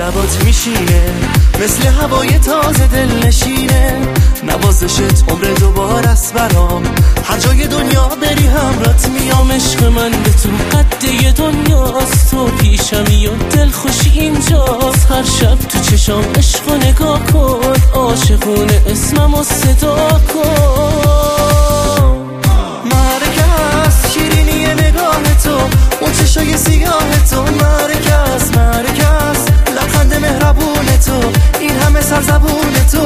لبات میشینه مثل هوای تازه دل نشینه. نوازشت عمر دوباره است برام، هر جای دنیا بری همرات میام. عشق من به تو قده دنیاست، تو پیشمی و دل خوشی اینجاست. هر شب تو چشام عشق و نگاه کن، عاشقونه اسمم و صدا کن. مرکز شیرینی نگاه تو، اون چشای سیاه تو. مرکز لبخند مهربون تو، این همه سرزبون تو.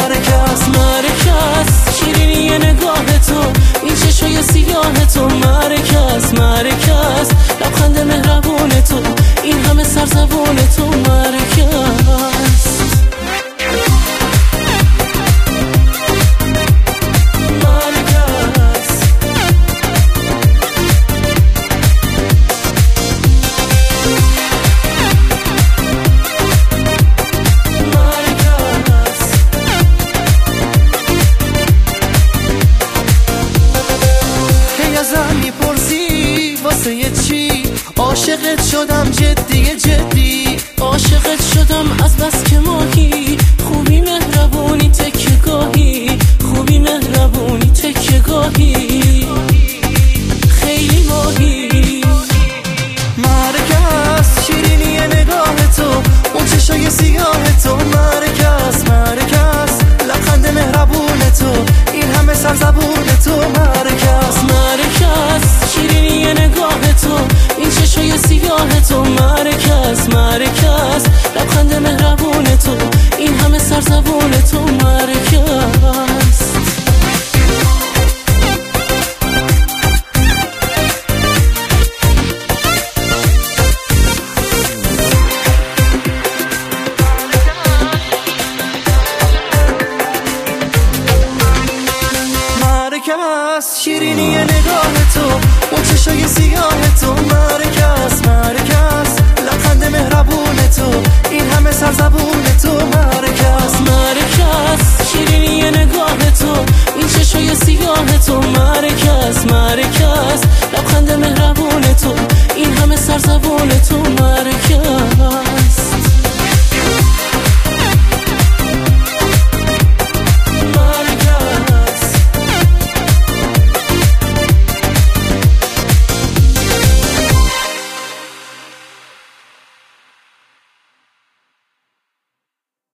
مرکز شیرینی نگاه تو، این چشای سیاه تو. مرکز لبخند مهربون تو، این همه سرزبون تو. مرکز چی عاشقت شدم، جدی عاشقت شدم از بس که ماهی. خوبی مهربونی تکه گاهی، خوبی مهربونی تکه گاهی، خیلی ماهی. مرکز شیرینی نگاه تو، اون چشای سیاه تو. مرکز لبخند مهربون تو، این همه سرزبون تو. مرکز شیرینی نگاه تو، این چشای سیاه تو. مرکز لبخند مهربون تو، این همه سرزبون تو. مرکز شیرینی نگاه تو، اون چشای سیاه تو. مرکز لبخند مهربون تو، این همه سرزبون تو. مرکز